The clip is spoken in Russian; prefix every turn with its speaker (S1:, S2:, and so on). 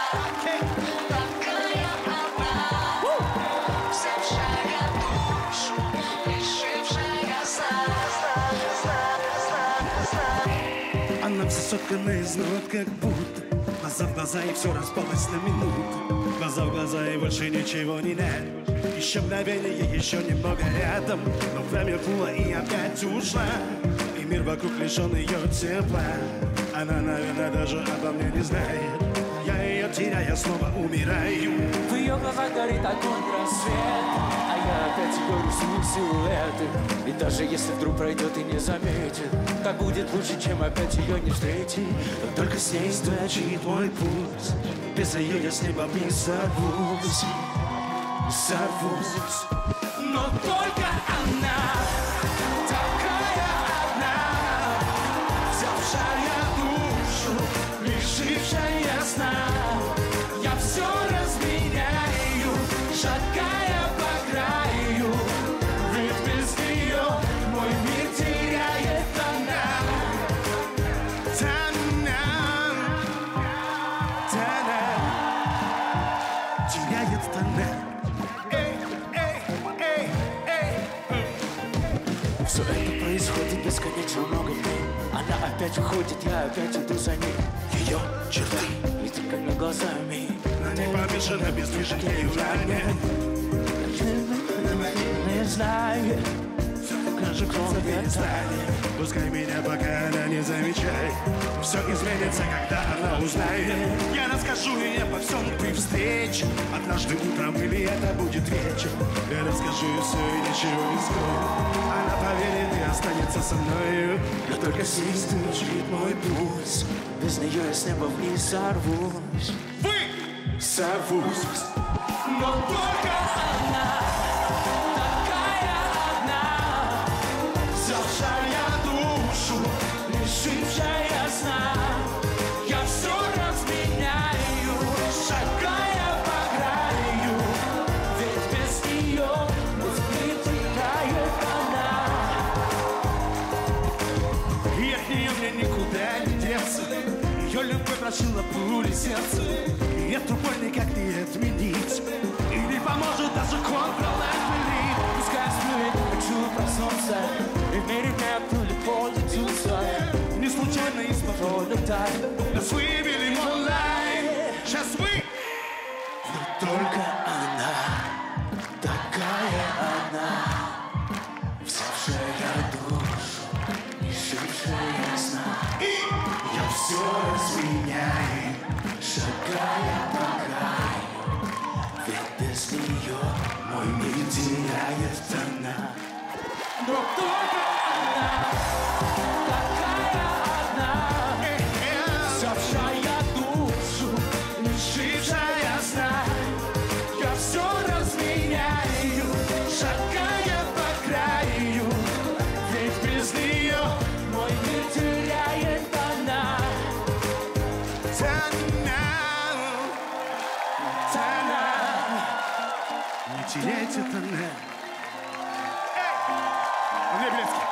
S1: Такая одна, взявшая душу, лишившая сна.
S2: Она все соткана изнут, как будто глаза в глаза, и все распалось на минуту. Глаза в глаза, и больше ничего не надо. Еще мгновение, еще немного рядом, но время плыло и опять ушла, и мир вокруг лишен ее тепла. Она, наверное, даже обо мне не знает. Я ее теряя, снова умираю.
S3: В ее глазах горит огонь рассвет, а я опять горю с силуэты. И даже если вдруг пройдет и не заметит, так будет лучше, чем опять ее не встретить.
S2: Но только с ней звучит мой пульс, без ее я с неба не сорвусь. Сорвусь.
S3: Но только она, такая одна, взявшая душу, лишившая сна. Я все разменяю, шагая по краю, ведь без нее мой мир теряет она.
S2: Теряет тона.
S3: Все это происходит бесконечно много дней. Она опять уходит, я опять иду за ней.
S2: Ее черты
S3: несколькими глазами,
S2: на ней помешано без движения и внимания.
S3: не знаю,
S2: Кажется, кто-то перестанет. Пускай меня пока она не замечает. Все изменится, когда она узнает. Я расскажу ей обо всем при встрече. Однажды утром или это будет вечер. Я расскажу ей все и ничего не скрою. Она поверит и останется со мною.
S3: но только с ней стучит мой пульс. Без нее я с неба вниз сорвусь.
S2: Вы!
S3: Сорвусь. Но только она, такая одна, взявшая душу, лишившая сна. Я все разменяю, шагая по краю, ведь без нее мир теряет она.
S2: И от нее мне никуда не деться. Ее любовь прошила пули сердца. И эту боль никак не отменить. И не поможет даже контрол-отменить.
S3: Пускай сплюет, хочу проснуться, и в мире нет пули пользуются.
S2: Не случайно из
S3: Пролетай,
S2: нас вывели в онлайн. Сейчас вы.
S3: но только она, такая одна, взявшая душу, лишившая сна.
S2: Я все разменяю.
S3: Шагая по краю, ведь без нее мой мир теряет тона. Но только она, такая одна, взявшая душу, лишившая сна. Я все разменяю, шагая по краю, ведь без нее мой мир теряет тона.
S2: Не теряйте тона. Андрей Белецкий.